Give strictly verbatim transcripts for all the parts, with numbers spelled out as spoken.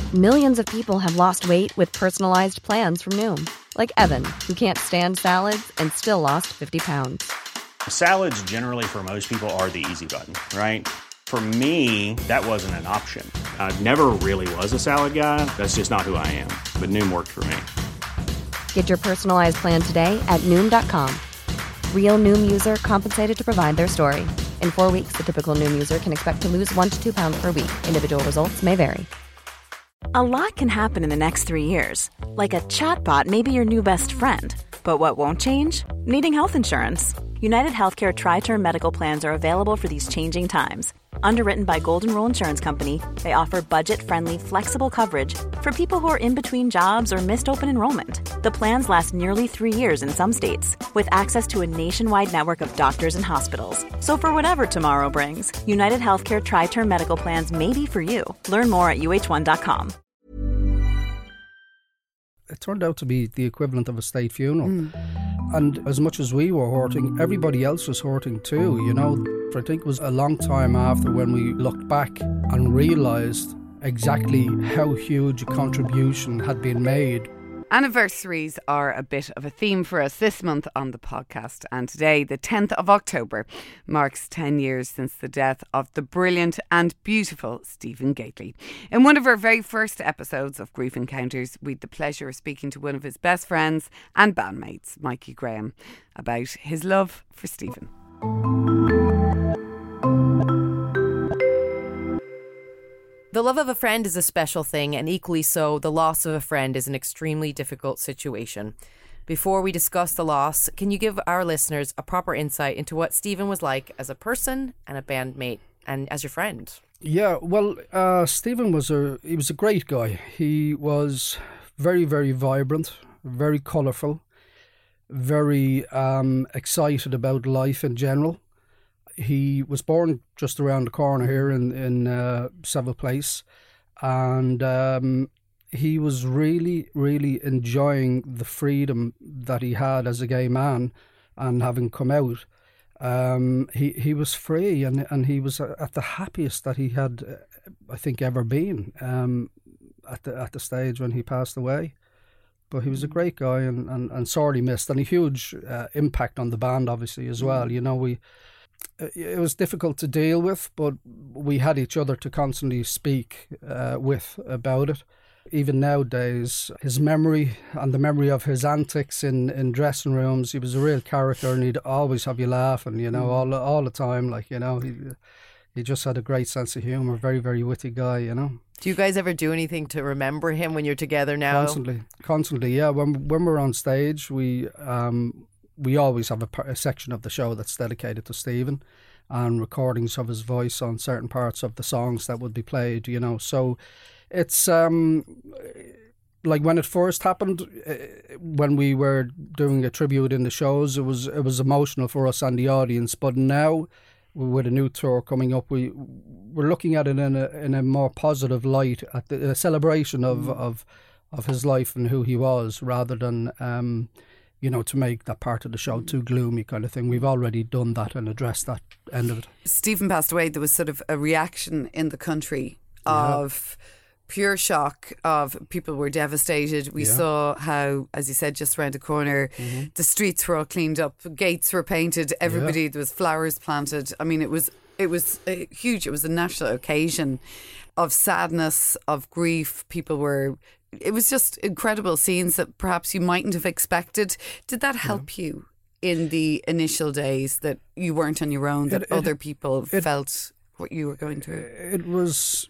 Millions of people have lost weight with personalized plans from Noom. Like Evan, who can't stand salads and still lost fifty pounds. Salads generally for most people are the easy button, right? For me, that wasn't an option. I never really was a salad guy. That's just not who I am. But Noom worked for me. Get your personalized plan today at Noom dot com. Real Noom user compensated to provide their story. In four weeks, the typical Noom user can expect to lose one to two pounds per week. Individual results may vary. A lot can happen in the next three years. Like a chatbot may be your new best friend. But what won't change? Needing health insurance. United Healthcare Tri-Term Medical Plans are available for these changing times. Underwritten by Golden Rule Insurance Company, they offer budget-friendly, flexible coverage for people who are in between jobs or missed open enrollment. The plans last nearly three years in some states, with access to a nationwide network of doctors and hospitals. So for whatever tomorrow brings, United Healthcare Tri-Term Medical Plans may be for you. Learn more at U H one dot com. It turned out to be the equivalent of a state funeral. Mm. And as much as we were hurting, everybody else was hurting too, you know. I think it was a long time after when we looked back and realised exactly how huge a contribution had been made. Anniversaries are a bit of a theme for us this month on the podcast, and today, the tenth of October, marks ten years since the death of the brilliant and beautiful Stephen Gately. In one of our very first episodes of Grief Encounters, we had the pleasure of speaking to one of his best friends and bandmates, Mikey Graham, about his love for Stephen. The love of a friend is a special thing, and equally so, the loss of a friend is an extremely difficult situation. Before we discuss the loss, can you give our listeners a proper insight into what Stephen was like as a person and a bandmate and as your friend? Yeah, well, uh, Stephen was a he was a great guy. He was very, very vibrant, very colourful, very um, excited about life in general. He was born just around the corner here in, in uh, Seville Place, and um, he was really, really enjoying the freedom that he had as a gay man, and having come out, um, he, he was free, and, and he was at the happiest that he had, I think, ever been um, at the at the stage when he passed away. But he was a great guy, and, and, and sorely missed, and a huge uh, impact on the band, obviously, as well. You know, we... It was difficult to deal with, but we had each other to constantly speak uh, with about it. Even nowadays, his memory and the memory of his antics in, in dressing rooms, he was a real character, and he'd always have you laughing, you know, all all the time. Like, you know, he he just had a great sense of humour, very, very witty guy, you know. Do you guys ever do anything to remember him when you're together now? Constantly, constantly, yeah. When when we're on stage, we... Um, We always have a, a section of the show that's dedicated to Stephen, and recordings of his voice on certain parts of the songs that would be played, you know. So it's um, like when it first happened, when we were doing a tribute in the shows, it was it was emotional for us and the audience. But now, with a new tour coming up, we we're looking at it in a in a more positive light, at the a celebration of, mm. of of his life and who he was, rather than um. you know, to make that part of the show too gloomy kind of thing. We've already done that and addressed that end of it. Stephen passed away. There was sort of a reaction in the country of yeah. pure shock, of people were devastated. We yeah. saw how, as you said, just around the corner, mm-hmm. the streets were all cleaned up, gates were painted, everybody, yeah. there was flowers planted. I mean, it was it was a huge, it was a national occasion of sadness, of grief. People were... It was just incredible scenes that perhaps you mightn't have expected. Did that help yeah. you in the initial days, that you weren't on your own, that it, it, other people it, felt what you were going through? It was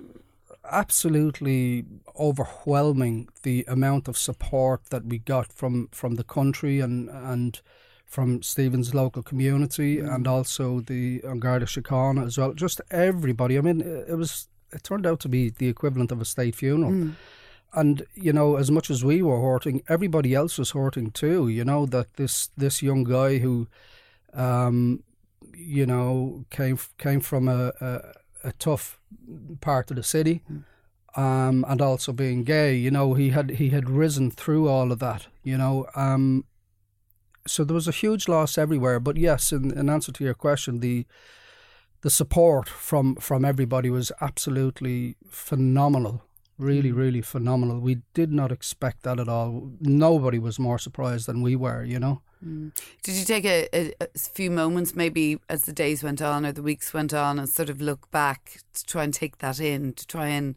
absolutely overwhelming, the amount of support that we got from, from the country and and from Stephen's local community, mm. and also the An Garda Síochána as well. Just everybody. I mean, it was it turned out to be the equivalent of a state funeral. Mm. And, you know, as much as we were hurting, everybody else was hurting too. You know, that this this young guy who, um, you know, came came from a, a, a tough part of the city, mm. um, and also being gay, you know, he had he had risen through all of that, you know. Um, so there was a huge loss everywhere. But yes, in, in answer to your question, the the support from, from everybody was absolutely phenomenal. Really, really phenomenal. We did not expect that at all. Nobody was more surprised than we were, you know. Mm. Did you take a, a, a few moments maybe as the days went on or the weeks went on and sort of look back to try and take that in, to try and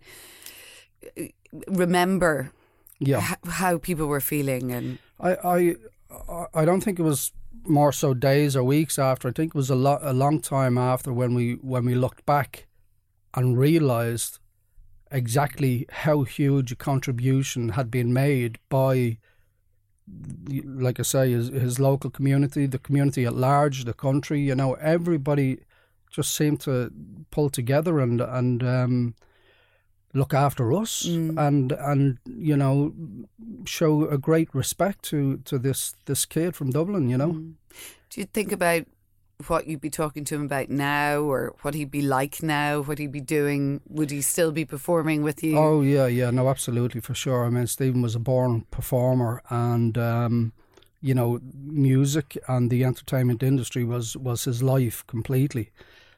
remember yeah. h- how people were feeling? And I, I, I don't think it was more so days or weeks after. I think it was a, lo- a long time after when we when we looked back and realised exactly how huge a contribution had been made by, like I say, his, his local community, the community at large, the country. You know, everybody just seemed to pull together and and um, look after us mm. and and you know show a great respect to to this this kid from Dublin. You know, mm. do you think about what you'd be talking to him about now, or what he'd be like now, what he'd be doing? Would he still be performing with you? Oh yeah, yeah, no, absolutely, for sure. I mean, Stephen was a born performer, and um, you know, music and the entertainment industry was, was his life completely.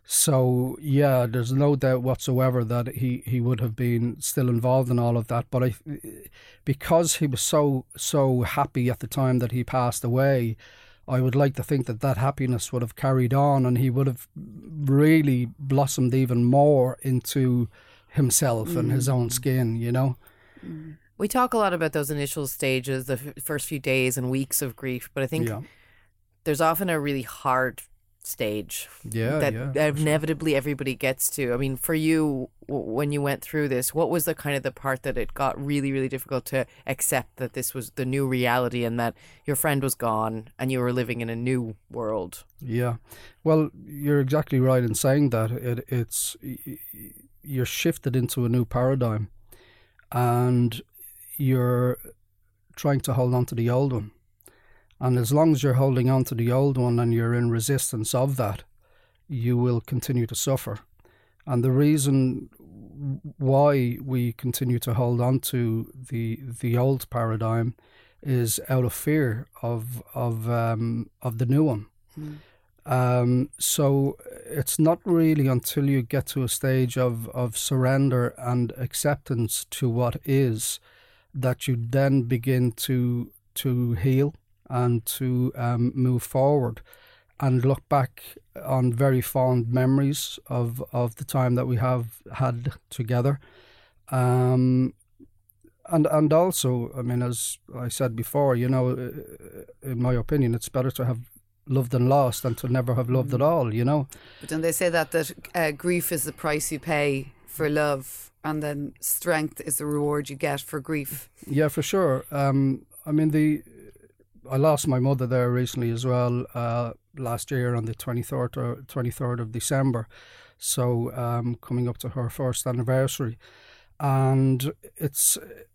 So yeah, there's no doubt whatsoever that he, he would have been still involved in all of that. But I, because he was so so happy at the time that he passed away, I would like to think that that happiness would have carried on, and he would have really blossomed even more into himself mm. and his own skin, you know. We talk a lot about those initial stages, the f- first few days and weeks of grief, but I think yeah. there's often a really hard stage yeah, that yeah, inevitably sure. everybody gets to. I mean, for you, w- when you went through this, what was the kind of the part that it got really, really difficult to accept that this was the new reality and that your friend was gone and you were living in a new world? Yeah, well, you're exactly right in saying that. It, it's you're shifted into a new paradigm, and you're trying to hold on to the old one. And as long as you're holding on to the old one and you're in resistance of that, you will continue to suffer. And the reason why we continue to hold on to the the old paradigm is out of fear of of um, of the new one. Mm. Um, so it's not really until you get to a stage of, of surrender and acceptance to what is that you then begin to to heal and to um, move forward and look back on very fond memories of, of the time that we have had together. Um, and and also, I mean, as I said before, you know, in my opinion, it's better to have loved and lost than to never have loved at all, you know. But don't they say that, that uh, grief is the price you pay for love, and then strength is the reward you get for grief? Yeah, for sure. Um, I mean, the... I lost my mother there recently as well, uh, last year on the twenty-third or twenty-third of December. So um, coming up to her first anniversary. And it's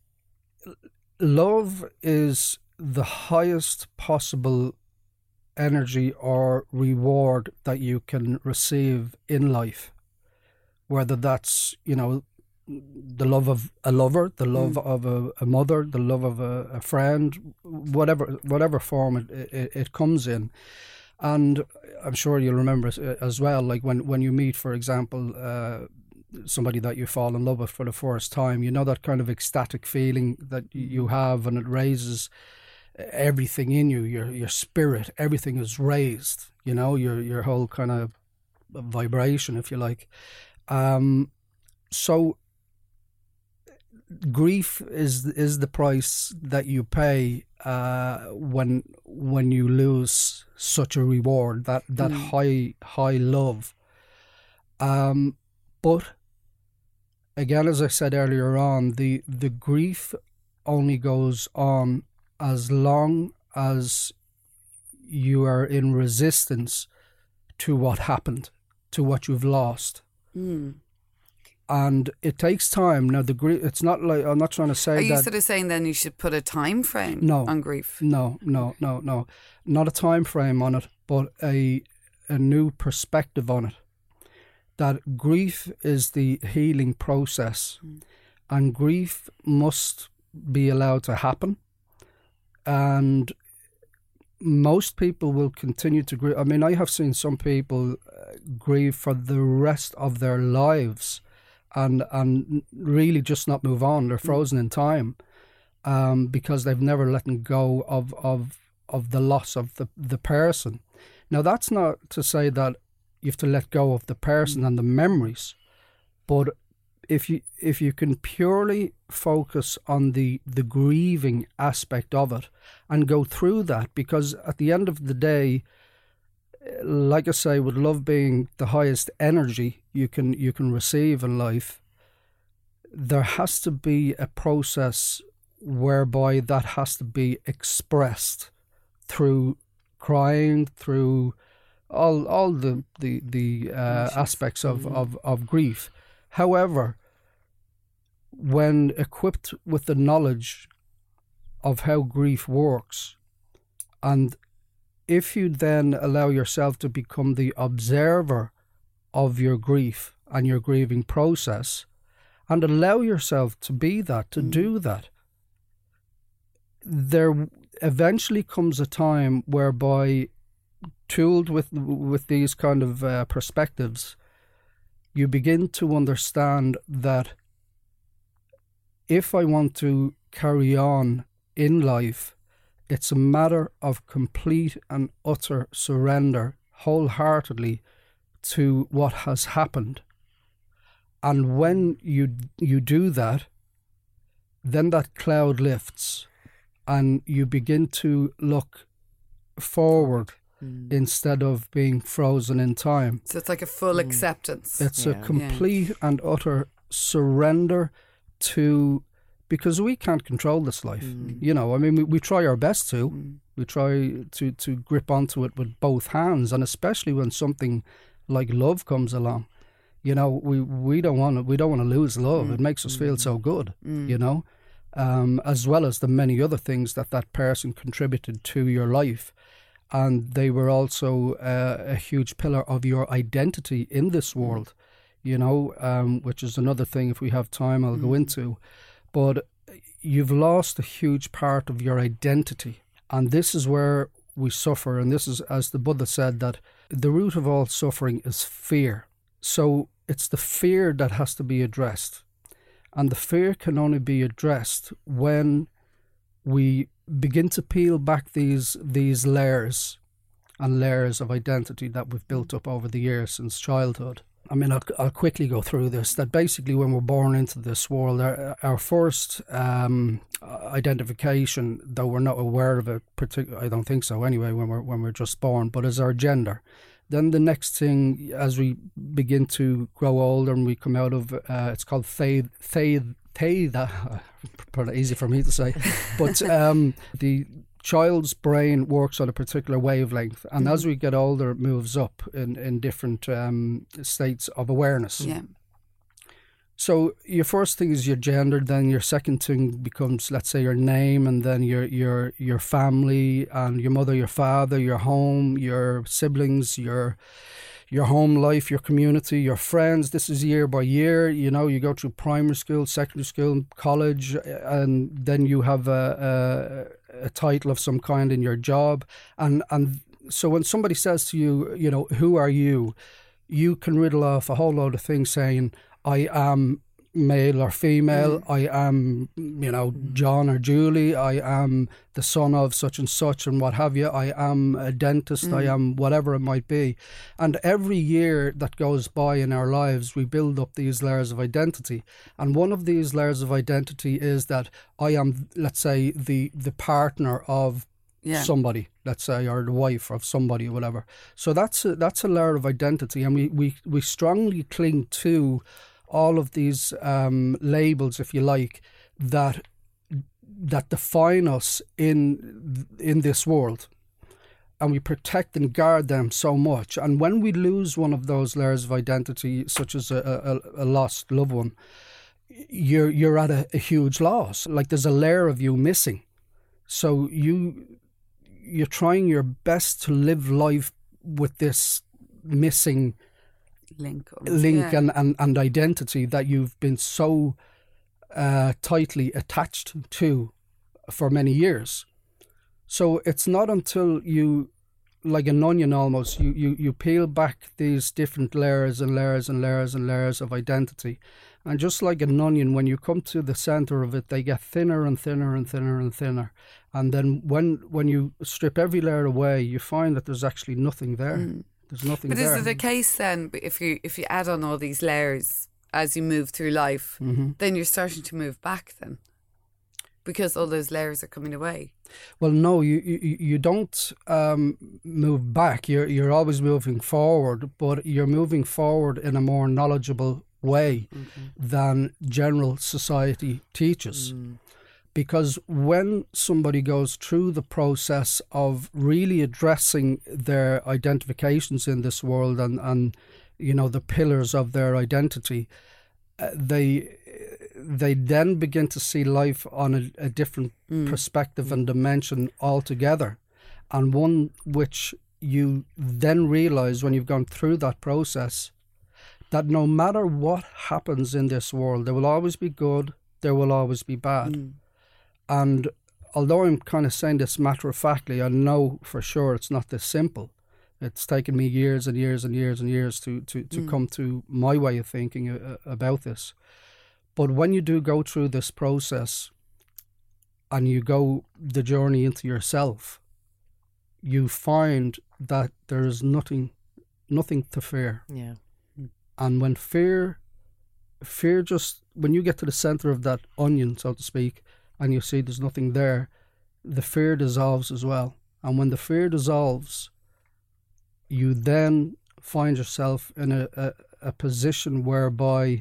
love is the highest possible energy or reward that you can receive in life. Whether that's, you know, the love of a lover, the love mm. of a, a mother, the love of a, a friend, whatever whatever form it, it, it comes in. And I'm sure you'll remember as well, like when, when you meet, for example, uh, somebody that you fall in love with for the first time, you know, that kind of ecstatic feeling that you have, and it raises everything in you, your your spirit, everything is raised, you know, your, your whole kind of vibration, if you like. Um, so... Grief is is the price that you pay uh, when when you lose such a reward, that that mm. high high love. Um, but again, as I said earlier on, the the grief only goes on as long as you are in resistance to what happened, to what you've lost. Mm. And it takes time. Now, the grief, it's not like, I'm not trying to say that... Are you that, sort of saying then you should put a time frame no, on grief? No, no, no, no. Not a time frame on it, but a a new perspective on it. That grief is the healing process. Mm. And grief must be allowed to happen. And most people will continue to grieve. I mean, I have seen some people uh, grieve for the rest of their lives and and really just not move on. They're frozen in time um, because they've never let go of of of the loss of the the person. Now, that's not to say that you have to let go of the person and the memories, but if you if you can purely focus on the the grieving aspect of it and go through that, because at the end of the day, like I say, with love being the highest energy you can you can receive in life, there has to be a process whereby that has to be expressed through crying, through all all the the the uh, aspects of, mm-hmm. of of grief. However, when equipped with the knowledge of how grief works, and if you then allow yourself to become the observer of your grief and your grieving process, and allow yourself to be that, to mm. do that, there eventually comes a time whereby, tooled with with these kind of uh, perspectives, you begin to understand that if I want to carry on in life, it's a matter of complete and utter surrender, wholeheartedly, to what has happened. And when you you do that, then that cloud lifts and you begin to look forward mm. instead of being frozen in time. So it's like a full mm. acceptance. It's yeah. a complete yeah. and utter surrender to, because we can't control this life. Mm. You know, I mean, we, we try our best to. Mm. We try to, to grip onto it with both hands, and especially when something like love comes along. You know, we, we don't want to we don't want to lose love. Mm. It makes us mm. feel so good. Mm. You know, um, as well as the many other things that that person contributed to your life, and they were also uh, a huge pillar of your identity in this world. You know, um, which is another thing. If we have time, I'll mm. go into. But you've lost a huge part of your identity, and this is where we suffer. And this is, as the Buddha said, that the root of all suffering is fear. So it's the fear that has to be addressed. And the fear can only be addressed when we begin to peel back these these layers and layers of identity that we've built up over the years since childhood. I mean, I'll, I'll quickly go through this, that basically when we're born into this world, our, our first um, identification, though we're not aware of it, partic- I don't think so anyway, when we're, when we're just born, but is our gender. Then the next thing, as we begin to grow older and we come out of, uh, it's called thay, thay, thay, that, probably easy for me to say, but um, the child's brain works on a particular wavelength, and mm. as we get older, it moves up in, in different um, states of awareness. Yeah. So your first thing is your gender, then your second thing becomes, let's say, your name, and then your your your family, and your mother, your father, your home, your siblings, your your home life, your community, your friends. This is year by year. You know, you go through primary school, secondary school, college, and then you have a, a, a title of some kind in your job. And, and so when somebody says to you, you know, who are you? You can riddle off a whole load of things saying, I am male or female, mm. I am, you know, John or Julie, I am the son of such and such and what have you, I am a dentist, mm. I am whatever it might be. And every year that goes by in our lives, we build up these layers of identity. And one of these layers of identity is that I am, let's say, the, the partner of yeah. somebody, let's say, or the wife of somebody or whatever. So that's a, that's a layer of identity, and we, we, we strongly cling to all of these um, labels, if you like, that that define us in in this world, and we protect and guard them so much. And when we lose one of those layers of identity, such as a, a, a lost loved one, you're you're at a, a huge loss. Like there's a layer of you missing. So you you're trying your best to live life with this missing link, link yeah. and, and, and identity that you've been so uh, tightly attached to for many years. So it's not until you, like an onion almost, you, you, you peel back these different layers and layers and layers and layers of identity, And just like an onion, when you come to the centre of it, they get thinner and thinner and thinner and thinner. And then when when you strip every layer away, you find that there's actually nothing there. Mm. There's nothing but there. But is it a case then, if you if you add on all these layers as you move through life, mm-hmm. then you're starting to move back then? Because all those layers are coming away. Well, no, you you, you don't um, move back. You're you're always moving forward, but you're moving forward in a more knowledgeable way mm-hmm. than general society teaches. Mm. Because when somebody goes through the process of really addressing their identifications in this world and, and you know, the pillars of their identity, uh, they they then begin to see life on a, a different mm. perspective mm. and dimension altogether, and one which you then realise when you've gone through that process that no matter what happens in this world, there will always be good, there will always be bad. Mm. And although I'm kind of saying this matter-of-factly, I know for sure it's not this simple. It's taken me years and years and years and years to, to, to mm. come to my way of thinking uh, about this. But when you do go through this process and you go the journey into yourself, you find that there is nothing, nothing to fear. Yeah. And when fear, fear just, when you get to the centre of that onion, so to speak, and you see there's nothing there, the fear dissolves as well. And when the fear dissolves, you then find yourself in a, a, a position whereby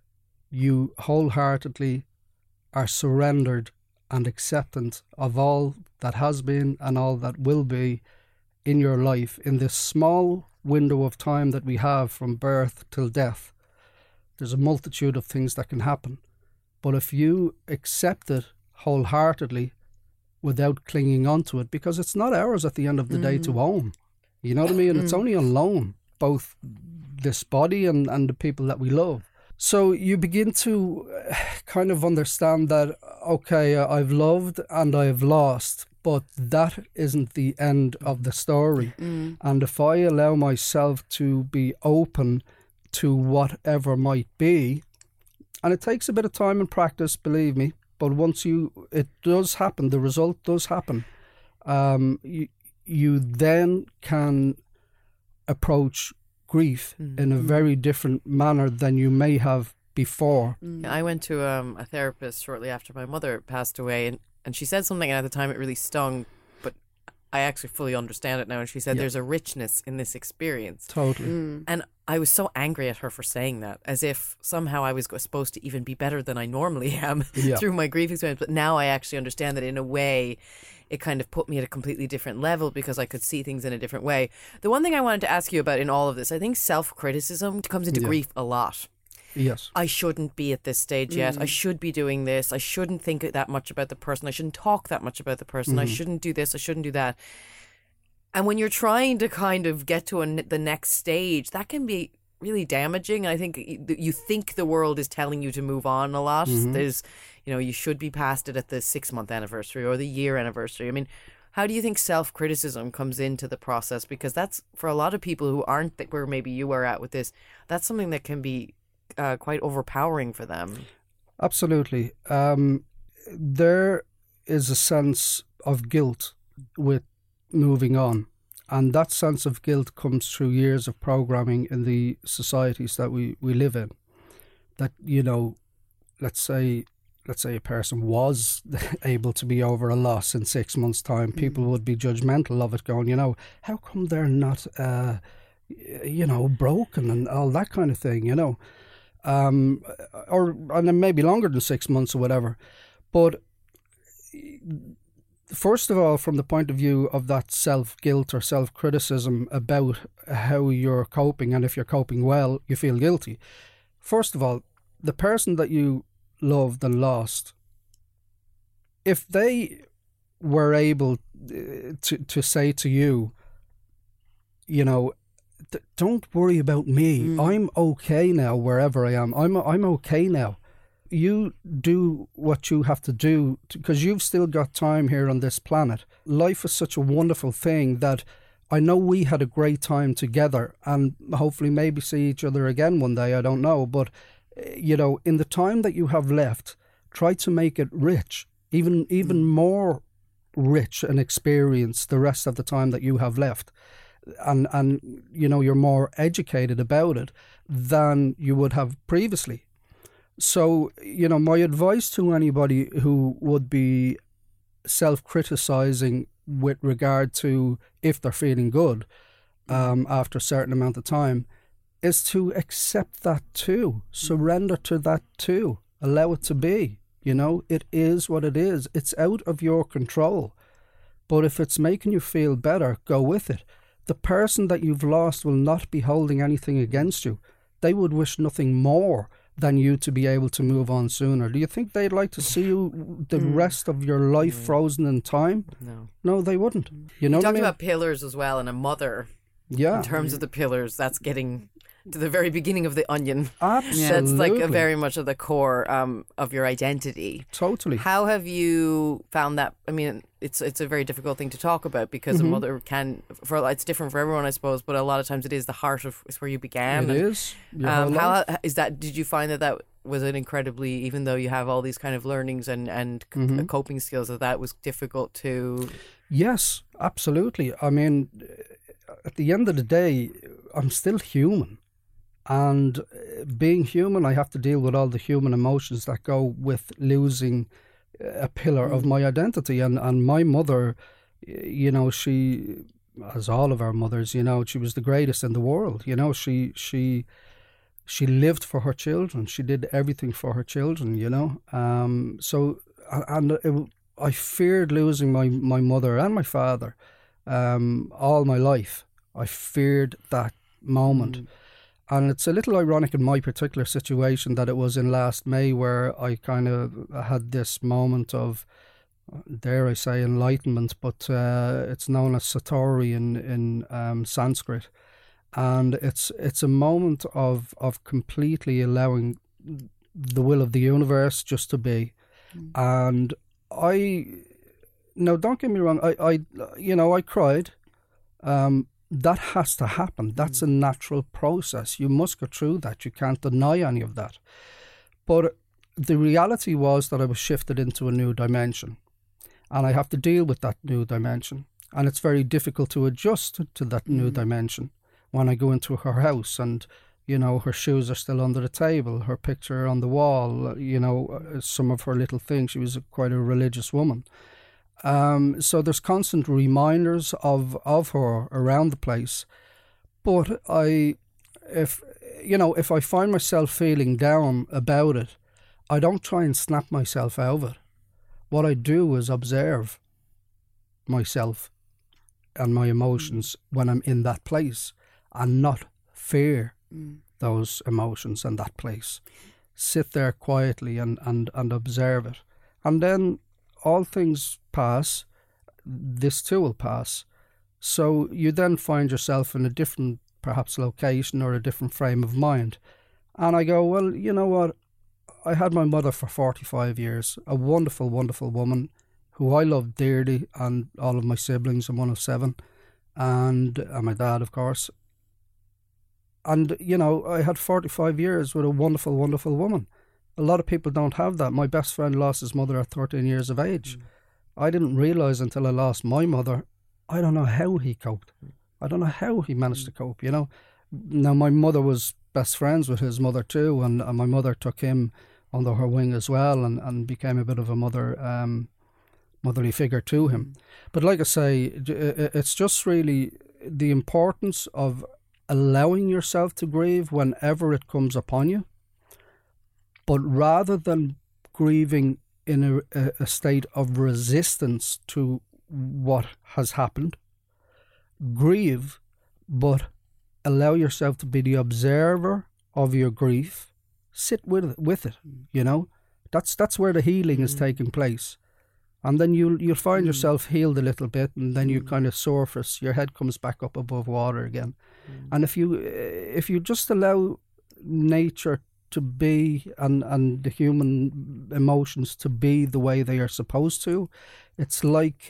you wholeheartedly are surrendered and acceptant of all that has been and all that will be in your life in this small window of time that we have from birth till death. There's a multitude of things that can happen. But if you accept it wholeheartedly without clinging on to it, because it's not ours at the end of the mm. day to own. You know what I mean? And it's only on loan, both this body and, and the people that we love. So you begin to kind of understand that, okay, I've loved and I've lost, but that isn't the end of the story. Mm. And if I allow myself to be open to whatever might be, and it takes a bit of time and practice, believe me, but once you, it does happen, the result does happen, um, you, you then can approach grief mm. in a very different manner than you may have before. Mm. I went to um, a therapist shortly after my mother passed away, and, and she said something, and at the time it really stung, but I actually fully understand it now. And she said, yeah. there's a richness in this experience. Totally. Mm. And I was so angry at her for saying that, as if somehow I was supposed to even be better than I normally am yeah. through my grief experience. But now I actually understand that in a way it kind of put me at a completely different level because I could see things in a different way. The one thing I wanted to ask you about in all of this, I think self-criticism comes into yeah. grief a lot. Yes. I shouldn't be at this stage yet. Mm. I should be doing this. I shouldn't think that much about the person. I shouldn't talk that much about the person. Mm. I shouldn't do this. I shouldn't do that. And when you're trying to kind of get to a, the next stage, that can be really damaging. I think you think the world is telling you to move on a lot. Mm-hmm. There's, you know, you should be past it at the six month anniversary or the year anniversary. I mean, how do you think self-criticism comes into the process? Because that's, for a lot of people who aren't where maybe you are at with this, that's something that can be uh, quite overpowering for them. Absolutely. Um, there is a sense of guilt with moving on. And that sense of guilt comes through years of programming in the societies that we, we live in. That, you know, let's say let's say a person was able to be over a loss in six months' time, people mm. would be judgmental of it, going, you know, how come they're not, uh, you know, broken and all that kind of thing, you know. Um, or and then maybe longer than six months or whatever. But first of all, from the point of view of that self-guilt or self-criticism about how you're coping, and if you're coping well, you feel guilty. First of all, the person that you loved and lost, if they were able to, to say to you, you know, don't worry about me, mm. I'm okay now wherever I am, I'm, I'm okay now. You do what you have to do because you've still got time here on this planet. Life is such a wonderful thing that I know we had a great time together and hopefully maybe see each other again one day, I don't know. But you know, in the time that you have left, try to make it rich, even even mm. more rich and experience the rest of the time that you have left. And, and, you know, you're more educated about it than you would have previously. So, you know, my advice to anybody who would be self-criticising with regard to if they're feeling good um, after a certain amount of time is to accept that too. Surrender to that too. Allow it to be. You know, it is what it is. It's out of your control. But if it's making you feel better, go with it. The person that you've lost will not be holding anything against you. They would wish nothing more than you to be able to move on sooner. Do you think they'd like to see you the mm. rest of your life mm. frozen in time? No. No, they wouldn't. You know you what I talked mean? about pillars as well, and a mother. Yeah. In terms of the pillars, that's getting to the very beginning of the onion. Absolutely. That's like a very much of the core um, of your identity. Totally. How have you found that? I mean, it's it's a very difficult thing to talk about because mm-hmm. a mother can, for it's different for everyone, I suppose, but a lot of times it is the heart of it's where you began. It and, is. Um, how is that? Did you find that that was an incredibly, even though you have all these kind of learnings and and mm-hmm. coping skills, that that was difficult to? Yes, absolutely. I mean, at the end of the day, I'm still human. And being human, I have to deal with all the human emotions that go with losing a pillar mm. of my identity. And, and my mother, you know, she, as all of our mothers, you know, she was the greatest in the world. You know, she she she lived for her children. She did everything for her children, you know. Um, so, and it, I feared losing my, my mother and my father um, all my life. I feared that moment. Mm. And it's a little ironic in my particular situation that it was in last May where I kind of had this moment of, dare I say, enlightenment, but uh, it's known as Satori in, in um, Sanskrit. And it's it's a moment of, of completely allowing the will of the universe just to be. Mm. And I, no, don't get me wrong, I, I you know, I cried. Um, That has to happen. That's a natural process. You must go through that. You can't deny any of that. But the reality was that I was shifted into a new dimension. And I have to deal with that new dimension. And it's very difficult to adjust to that mm. new dimension. When I go into her house and, you know, her shoes are still under the table, her picture on the wall, you know, some of her little things. She was quite a religious woman. Um, so there's constant reminders of, of her around the place. But I, if, you know, if I find myself feeling down about it, I don't try and snap myself out of it. What I do is observe myself and my emotions mm. when I'm in that place and not fear mm. those emotions and that place. Sit there quietly and, and, and observe it. And then all things pass, this too will pass. So you then find yourself in a different, perhaps, location or a different frame of mind. And I go, well, you know what? I had my mother for forty-five years, a wonderful, wonderful woman who I loved dearly, and all of my siblings. I'm one of seven, and, and my dad, of course. And, you know, I had forty-five years with a wonderful, wonderful woman. A lot of people don't have that. My best friend lost his mother at thirteen years of age. Mm. I didn't realise until I lost my mother, I don't know how he coped. I don't know how he managed mm. to cope, you know. Now, my mother was best friends with his mother too, and, and my mother took him under her wing as well and, and became a bit of a mother, um, motherly figure to him. Mm. But like I say, it's just really the importance of allowing yourself to grieve whenever it comes upon you. But rather than grieving in a, a state of resistance to what has happened, grieve, but allow yourself to be the observer of your grief. Sit with it, with it, you know. That's that's where the healing mm. is taking place. And then you'll, you'll find mm. yourself healed a little bit, and then you mm. kind of surface, your head comes back up above water again. Mm. And if you if you just allow nature to be and, and the human emotions to be the way they are supposed to, it's like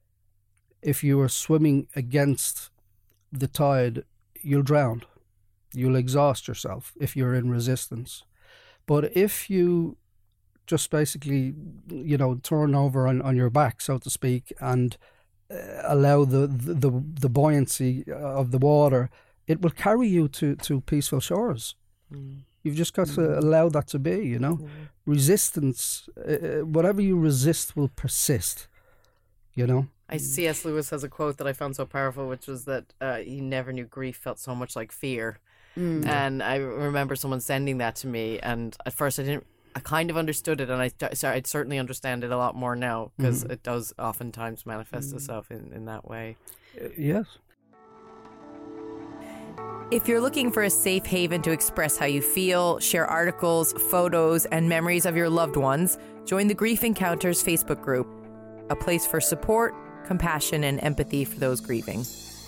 if you are swimming against the tide, you'll drown. You'll exhaust yourself if you're in resistance. But if you just basically, you know, turn over on, on your back, so to speak, and uh, allow the, the, the buoyancy of the water, it will carry you to, to peaceful shores. Mm. You've just got mm. to allow that to be, you know. Mm. Resistance, uh, whatever you resist will persist, you know. I C S Lewis has a quote that I found so powerful, which was that uh, he never knew grief felt so much like fear. Mm. And I remember someone sending that to me, and at first I didn't, I kind of understood it, and I, I certainly understand it a lot more now, because mm. it does oftentimes manifest mm. itself in, in that way. Uh, yes. If you're looking for a safe haven to express how you feel, share articles, photos, and memories of your loved ones, join the Grief Encounters Facebook group, a place for support, compassion, and empathy for those grieving.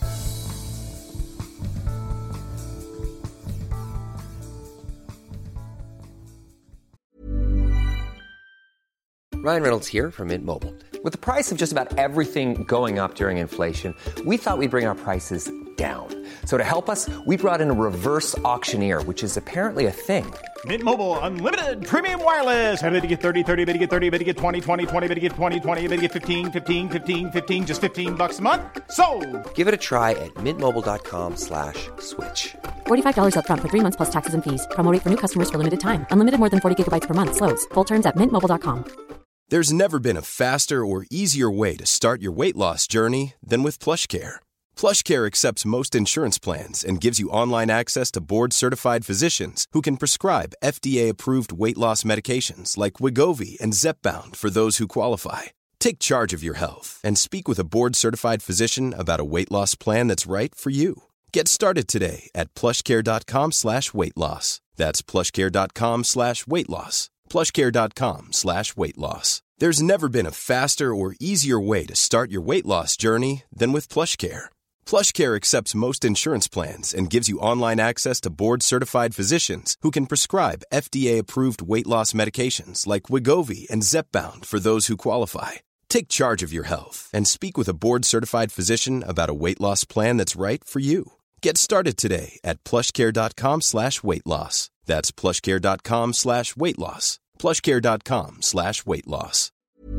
Ryan Reynolds here from Mint Mobile. With the price of just about everything going up during inflation, we thought we'd bring our prices down. So to help us, we brought in a reverse auctioneer, which is apparently a thing. Mint Mobile Unlimited Premium Wireless. How to get thirty, thirty, how to get thirty, how to get twenty, twenty, twenty, how to get twenty, twenty, how to get fifteen, fifteen, fifteen, fifteen, just fifteen bucks a month? Sold! Give it a try at mintmobile.com slash switch. forty-five dollars up front for three months plus taxes and fees. Promo rate for new customers for limited time. Unlimited more than forty gigabytes per month. Slows full terms at mint mobile dot com. There's never been a faster or easier way to start your weight loss journey than with PlushCare. PlushCare accepts most insurance plans and gives you online access to board-certified physicians who can prescribe F D A-approved weight loss medications like Wegovy and Zepbound for those who qualify. Take charge of your health and speak with a board-certified physician about a weight loss plan that's right for you. Get started today at plushcare.com slash weight loss. That's plushcare.com slash weight loss. plushcare.com slash weight loss. There's never been a faster or easier way to start your weight loss journey than with PlushCare. PlushCare accepts most insurance plans and gives you online access to board-certified physicians who can prescribe F D A-approved weight loss medications like Wegovy and Zepbound for those who qualify. Take charge of your health and speak with a board-certified physician about a weight loss plan that's right for you. Get started today at plushcare.com slash weight loss. That's plushcare.com slash weight loss. plushcare.com slash weight loss.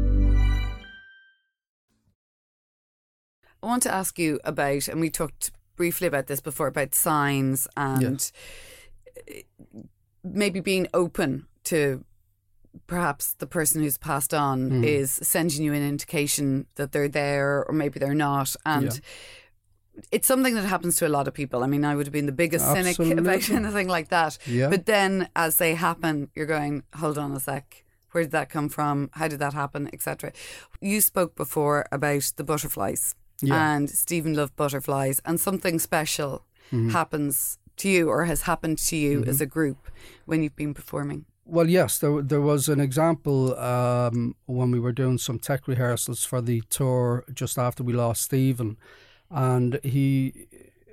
I want to ask you about, and we talked briefly about this before, about signs and yes. maybe being open to perhaps the person who's passed on mm. is sending you an indication that they're there or maybe they're not. And yeah. it's something that happens to a lot of people. I mean, I would have been the biggest Absolutely. cynic about anything like that. Yeah. But then as they happen, you're going, hold on a sec. Where did that come from? How did that happen? et cetera. You spoke before about the butterflies. Yeah. And Stephen loved butterflies, and something special mm-hmm. happens to you or has happened to you mm-hmm. as a group when you've been performing. Well, yes, there there was an example um, when we were doing some tech rehearsals for the tour just after we lost Stephen, and he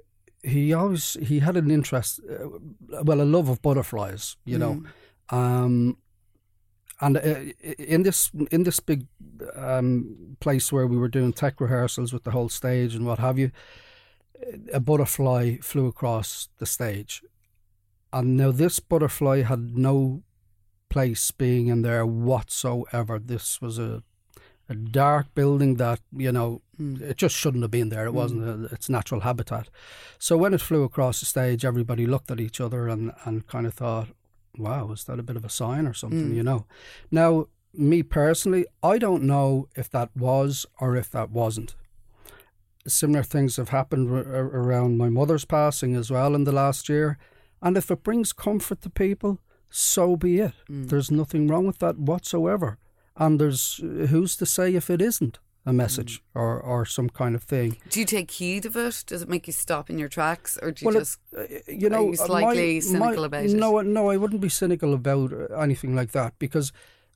he always he had an interest, uh, well, a love of butterflies, you know. Mm. Um, And in this in this big um, place where we were doing tech rehearsals with the whole stage and what have you, a butterfly flew across the stage. And now this butterfly had no place being in there whatsoever. This was a a dark building that, you know, mm. it just shouldn't have been there. It mm. wasn't a, its natural habitat. So when it flew across the stage, everybody looked at each other and, and kind of thought, wow, is that a bit of a sign or something, mm. you know? Now, me personally, I don't know if that was or if that wasn't. Similar things have happened r- around my mother's passing as well in the last year. And if it brings comfort to people, so be it. Mm. There's nothing wrong with that whatsoever. And there's, who's to say if it isn't a message mm. or, or some kind of thing. Do you take heed of it? Does it make you stop in your tracks, or do you well, just it, you know, are you slightly my, cynical my, about it? No, no, I wouldn't be cynical about anything like that, because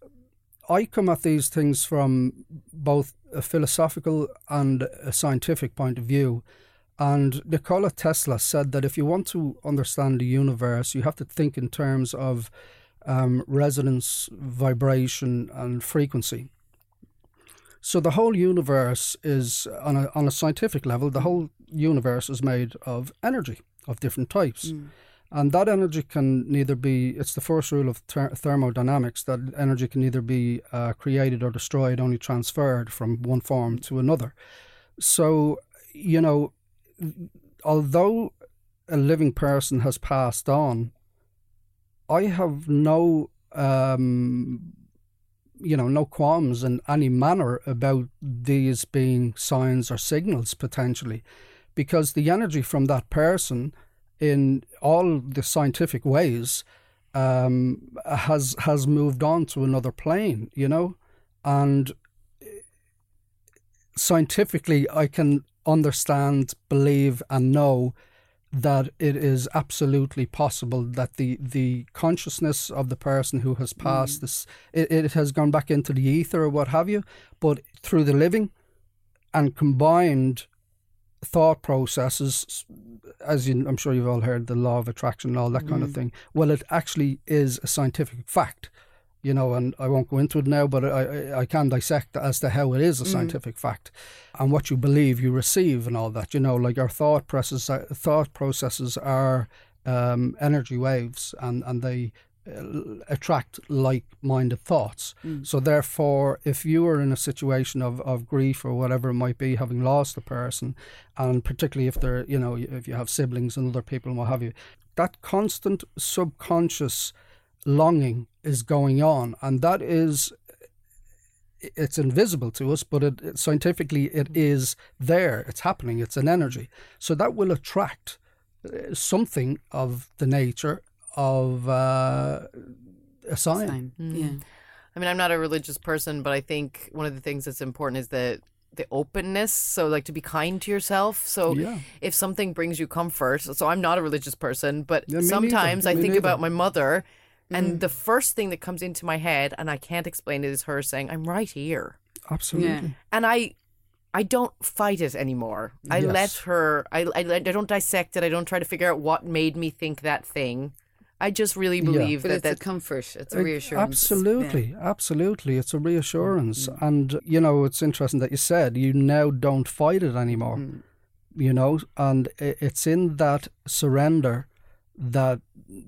I come at these things from both a philosophical and a scientific point of view. And Nikola Tesla said that if you want to understand the universe, you have to think in terms of um, resonance, vibration, and frequency. So the whole universe is, on a on a scientific level, the whole universe is made of energy of different types. Mm. And that energy can neither be, it's the first rule of ther- thermodynamics, that energy can neither be uh, created or destroyed, only transferred from one form to another. So, you know, although a living person has passed on, I have no, um, you know, no qualms in any manner about these being signs or signals potentially, because the energy from that person in all the scientific ways um, has has moved on to another plane, you know, and scientifically I can understand, believe and know that it is absolutely possible that the, the consciousness of the person who has passed mm. this, it, it has gone back into the ether or what have you, but through the living and combined thought processes, as you, I'm sure you've all heard the law of attraction and all that mm. kind of thing. Well, it actually is a scientific fact, you know, and I won't go into it now, but I, I can dissect as to how it is a scientific mm. fact, and what you believe you receive and all that, you know, like our thought processes, thought processes are um, energy waves, and, and they attract like-minded thoughts. Mm. So therefore, if you are in a situation of, of grief or whatever it might be, having lost a person, and particularly if they're, you know, if you have siblings and other people and what have you, that constant subconscious longing is going on, and that is, it's invisible to us, but it, it, scientifically it is there, it's happening, it's an energy. So that will attract something of the nature of uh, a sign. sign. Mm. Yeah. I mean, I'm not a religious person, but I think one of the things that's important is that the openness. So, like, to be kind to yourself. So, yeah. if something brings you comfort, so I'm not a religious person, but yeah, sometimes neither. I me think neither. about my mother, and Mm. the first thing that comes into my head, and I can't explain it, is her saying, "I'm right here." Absolutely. Yeah. And I I don't fight it anymore. I Yes. let her, I, I, I don't dissect it. I don't try to figure out what made me think that thing. I just really believe But that it's that a comfort, it's a It- reassurance. Absolutely, absolutely. It's a reassurance. And, you know, it's interesting that you said you now don't fight it anymore, Mm. you know, and i- it's in that surrender that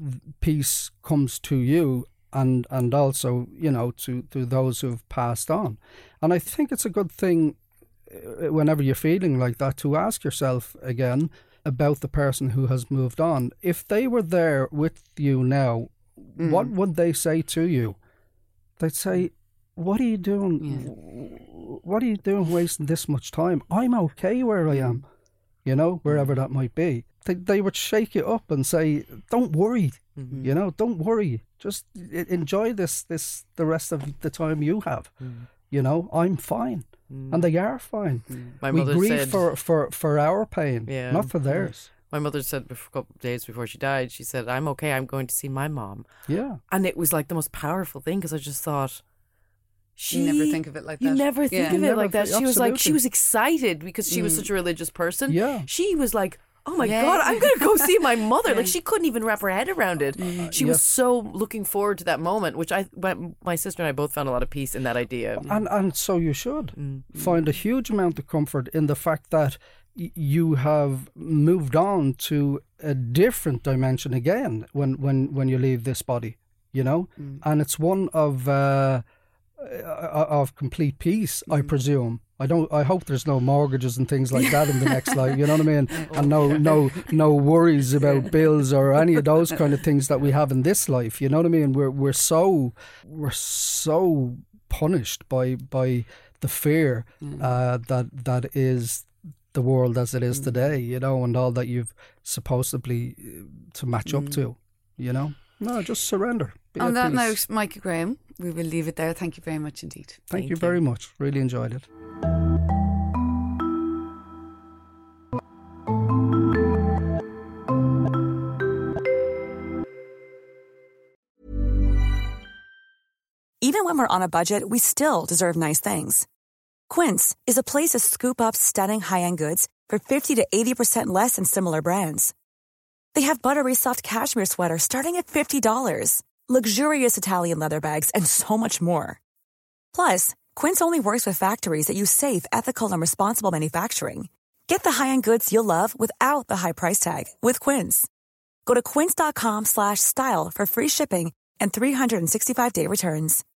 peace comes to you, and, and also, you know, to, to those who've passed on. And I think it's a good thing uh, whenever you're feeling like that to ask yourself again about the person who has moved on. If they were there with you now, Mm. what would they say to you? They'd say, "What are you doing? Yeah. What are you doing wasting this much time? I'm okay where I am," you know, wherever that might be. They, they would shake you up and say, "Don't worry, Mhm. you know, don't worry. Just e- enjoy this, this the rest of the time you have. Mm. You know, I'm fine." Mm. And they are fine. My We mother grieve said, for, for, for our pain, Yeah. not for theirs. my mother said before, a couple of days before she died, she said, "I'm okay, I'm going to see my mom." Yeah. And it was like the most powerful thing, because I just thought, she, You never think of it like you that. never think Yeah. of You it never like that. think- She was like, she absolutely. was excited because she was Mm. such a religious person. Yeah. She was like, "Oh my Yeah. God, I'm going to go see my mother." Yeah. Like, she couldn't even wrap her head around it. She yeah. was so looking forward to that moment, which I, my, my sister and I both found a lot of peace in that idea. And and so you should Mm. find a huge amount of comfort in the fact that y- you have moved on to a different dimension again when, when, when you leave this body, you know? Mm. And it's one of uh, uh, of complete peace, I presume. I don't. I hope there's no mortgages and things like that in the next life. You know what I mean? And no, no, no worries about bills or any of those kind of things that we have in this life. You know what I mean? We're we're so we're so punished by by the fear uh, that that is the world as it is today. You know, and all that you've supposedly uh, to match up to. You know, no, just surrender. Be On at that peace. note, Micah Graham, we will leave it there. Thank you very much indeed. Thank, Thank you you. very much. Really enjoyed it. Even when we're on a budget, we still deserve nice things. Quince is a place to scoop up stunning high-end goods for fifty to eighty percent less than similar brands. They have buttery soft cashmere sweaters starting at fifty dollars, luxurious Italian leather bags, and so much more. Plus, Quince only works with factories that use safe, ethical, and responsible manufacturing. Get the high-end goods you'll love without the high price tag with Quince. Go to quince.com slash style for free shipping and three sixty-five day returns.